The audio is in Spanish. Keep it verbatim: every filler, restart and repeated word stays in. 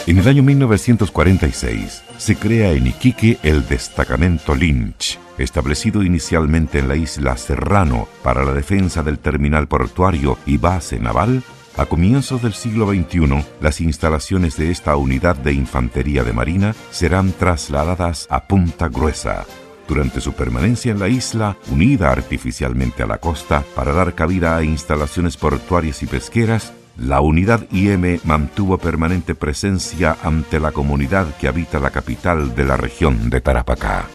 En el año mil novecientos cuarenta y seis se crea en Iquique el Destacamento Lynch, establecido inicialmente en la isla Serrano para la defensa del terminal portuario y base naval. A comienzos del siglo veintiuno, las instalaciones de esta unidad de infantería de marina serán trasladadas a Punta Gruesa. Durante su permanencia en la isla, unida artificialmente a la costa para dar cabida a instalaciones portuarias y pesqueras, la unidad I M mantuvo permanente presencia ante la comunidad que habita la capital de la región de Tarapacá.